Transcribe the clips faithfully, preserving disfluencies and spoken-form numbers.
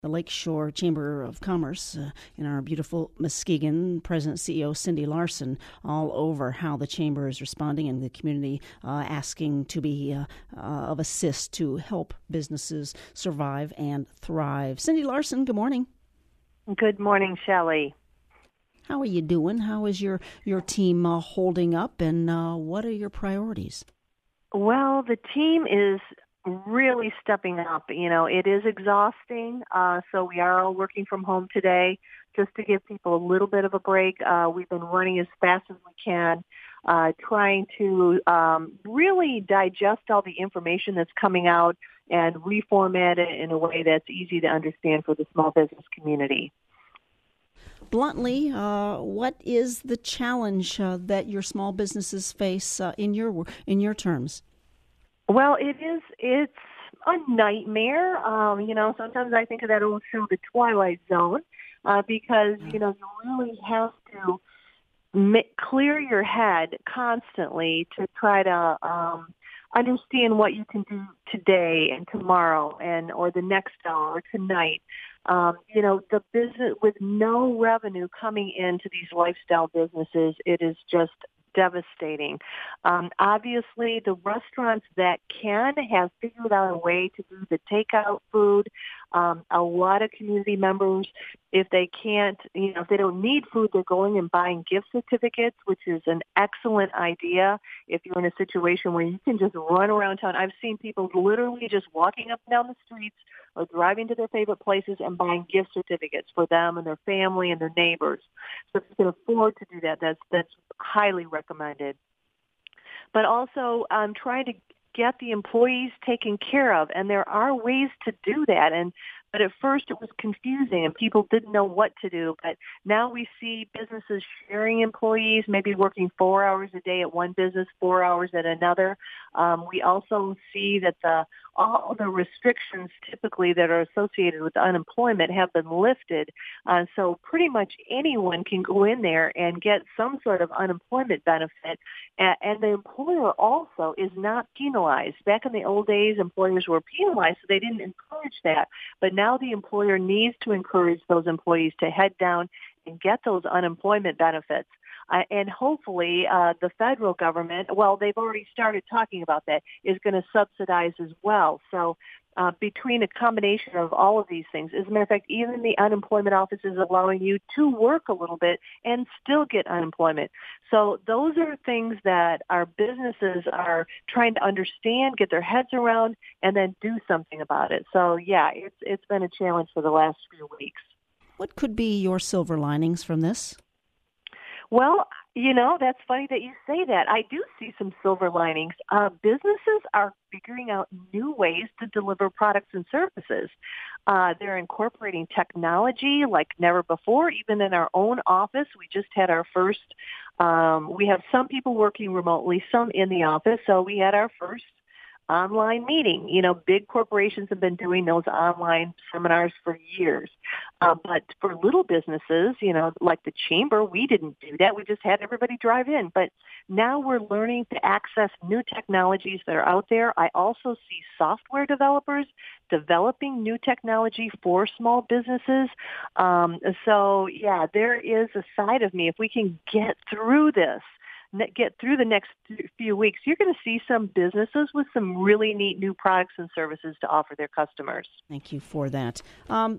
The Lakeshore Chamber of Commerce uh, in our beautiful Muskegon, President C E O Cindy Larson, all over how the Chamber is responding and the community uh, asking to be uh, uh, of assist to help businesses survive and thrive. Cindy Larson, good morning. Good morning, Shelley. How are you doing? How is your, your team uh, holding up, and uh, what are your priorities? Well, the team is really stepping up. You know, it is exhausting, uh, so we are all working from home today just to give people a little bit of a break. Uh, we've been running as fast as we can, uh, trying to um, really digest all the information that's coming out and reformat it in a way that's easy to understand for the small business community. Bluntly, uh, what is the challenge uh, that your small businesses face uh, in your in your terms? Well, it is. It's a nightmare. Um, you know, sometimes I think of that old show, The Twilight Zone, uh, because you know you really have to ma- clear your head constantly to try to um, understand what you can do today and tomorrow and or the next hour or tonight. Um, you know, the business with no revenue coming into these lifestyle businesses, it is just devastating. Um, obviously, the restaurants that can have figured out a way to do the takeout food. Um, a lot of community members, if they can't, you know, if they don't need food, they're going and buying gift certificates, which is an excellent idea if you're in a situation where you can just run around town. I've seen people literally just walking up and down the streets or driving to their favorite places and buying gift certificates for them and their family and their neighbors. So if you can afford to do that, that's that's highly recommended. But also um, trying to get the employees taken care of, and there are ways to do that. And but at first it was confusing, and people didn't know what to do. But now we see businesses sharing employees, maybe working four hours a day at one business, four hours at another. Um, we also see that the all the restrictions typically that are associated with unemployment have been lifted. Uh, so pretty much anyone can go in there and get some sort of unemployment benefit. And, and the employer also is not penalized. Back in the old days, employers were penalized, so they didn't encourage that. But now the employer needs to encourage those employees to head down and get those unemployment benefits. Uh, and hopefully uh, the federal government, well, they've already started talking about that, is going to subsidize as well. So uh, between a combination of all of these things, as a matter of fact, even the unemployment office is allowing you to work a little bit and still get unemployment. So those are things that our businesses are trying to understand, get their heads around, and then do something about it. So, yeah, it's it's been a challenge for the last few weeks. What could be your silver linings from this? Well, you know, that's funny that you say that. I do see some silver linings. Uh, businesses are figuring out new ways to deliver products and services. Uh, they're incorporating technology like never before. Even in our own office, we just had our first, um, we have some people working remotely, some in the office. So we had our first online meeting. You know, big corporations have been doing those online seminars for years. Uh, but for little businesses, you know, like the Chamber, we didn't do that. We just had everybody drive in. But now we're learning to access new technologies that are out there. I also see software developers developing new technology for small businesses. Um, so, yeah, there is a side of me. If we can get through this, get through the next few weeks, you're going to see some businesses with some really neat new products and services to offer their customers. Thank you for that. Um,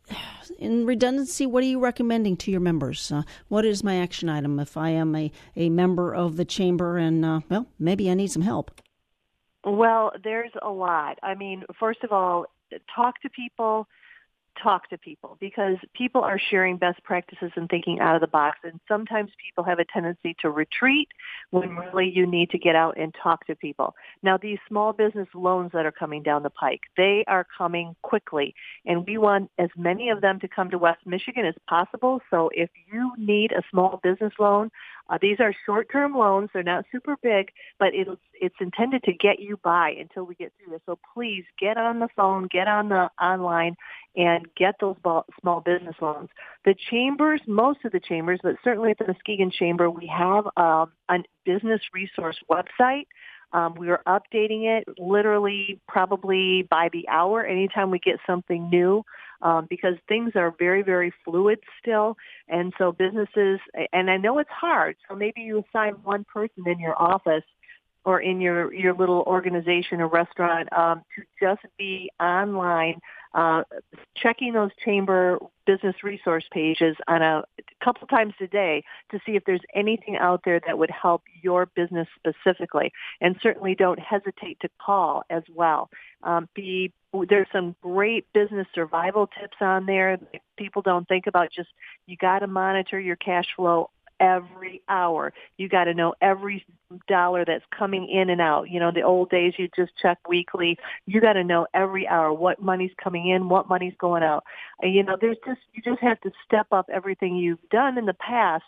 in redundancy, what are you recommending to your members? Uh, what is my action item if I am a, a member of the Chamber and, uh, well, maybe I need some help? Well, there's a lot. I mean, first of all, talk to people. Talk to people because people are sharing best practices and thinking out of the box. And sometimes people have a tendency to retreat when really you need to get out and talk to people. Now, these small business loans that are coming down the pike, they are coming quickly. And we want as many of them to come to West Michigan as possible. So if you need a small business loan, Uh, these are short-term loans. They're not super big, but it's, it's intended to get you by until we get through this. So please get on the phone, get on the online, and get those small business loans. The chambers, most of the chambers, but certainly at the Muskegon Chamber, we have um, a business resource website. Um, we are updating it literally probably by the hour anytime we get something new. um, because things are very, very fluid still. And so businesses, and I know it's hard, so maybe you assign one person in your office or in your, your little organization or restaurant um, to just be online, uh, checking those chamber business resource pages on a couple times a day to see if there's anything out there that would help your business specifically. And certainly don't hesitate to call as well. Um, be There's some great business survival tips on there that people don't think about. Just you got to monitor your cash flow every hour. You got to know every dollar that's coming in and out. You know, the old days you just check weekly. You got to know every hour what money's coming in, what money's going out. And, you know, there's just you just have to step up everything you've done in the past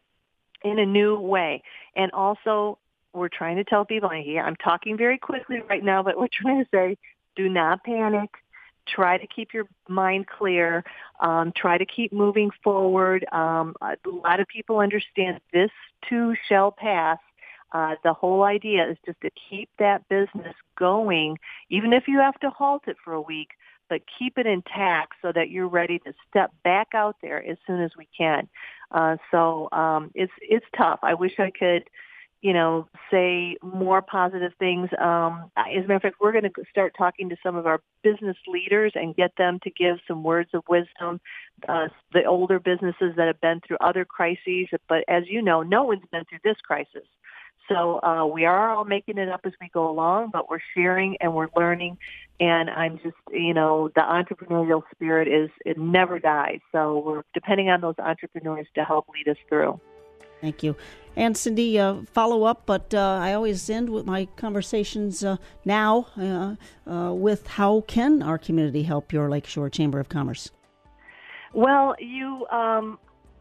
in a new way. And also, we're trying to tell people here. I'm talking very quickly right now, but we're trying to say, do not panic. Try to keep your mind clear. Um, try to keep moving forward. Um, a lot of people understand this too shall pass. Uh, the whole idea is just to keep that business going, even if you have to halt it for a week, but keep it intact so that you're ready to step back out there as soon as we can. Uh, so um, it's it's tough. I wish I could, you know, say more positive things. Um, as a matter of fact, we're going to start talking to some of our business leaders and get them to give some words of wisdom, uh, the older businesses that have been through other crises. But as you know, no one's been through this crisis. So uh, we are all making it up as we go along, but we're sharing and we're learning. And I'm just, you know, the entrepreneurial spirit is, it never dies. So we're depending on those entrepreneurs to help lead us through. Thank you. And Cindy, uh, follow up, but uh, I always end with my conversations uh, now uh, uh, with how can our community help your Lakeshore Chamber of Commerce? Well, you, um,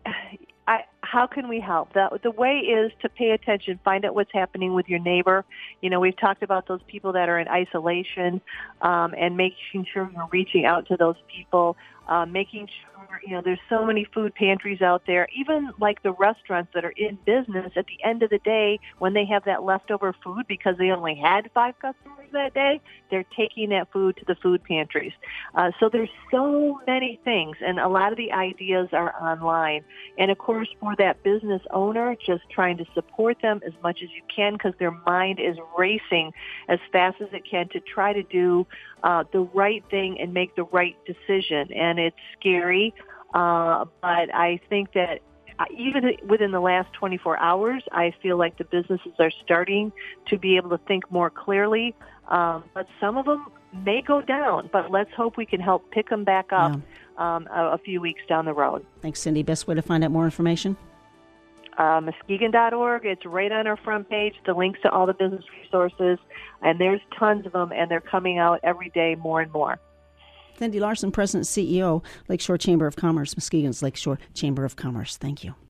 I, how can we help? The, the way is to pay attention, find out what's happening with your neighbor. You know, we've talked about those people that are in isolation um, and making sure you're reaching out to those people, uh, making sure, you know, there's so many food pantries out there, even like the restaurants that are in business at the end of the day when they have that leftover food because they only had five customers that day, they're taking that food to the food pantries. Uh, so there's so many things, and a lot of the ideas are online. And, of course, for that business owner, just trying to support them as much as you can because their mind is racing as fast as it can to try to do uh, the right thing and make the right decision. And it's scary, uh, but I think that even within the last twenty-four hours, I feel like the businesses are starting to be able to think more clearly. Um, but some of them may go down, but let's hope we can help pick them back up yeah. um, a, a few weeks down the road. Thanks, Cindy. Best way to find out more information? Uh, Muskegon dot org. It's right on our front page, the links to all the business resources, and there's tons of them, and they're coming out every day more and more. Cindy Larson, President and C E O, Lakeshore Chamber of Commerce, Muskegon's Lakeshore Chamber of Commerce. Thank you.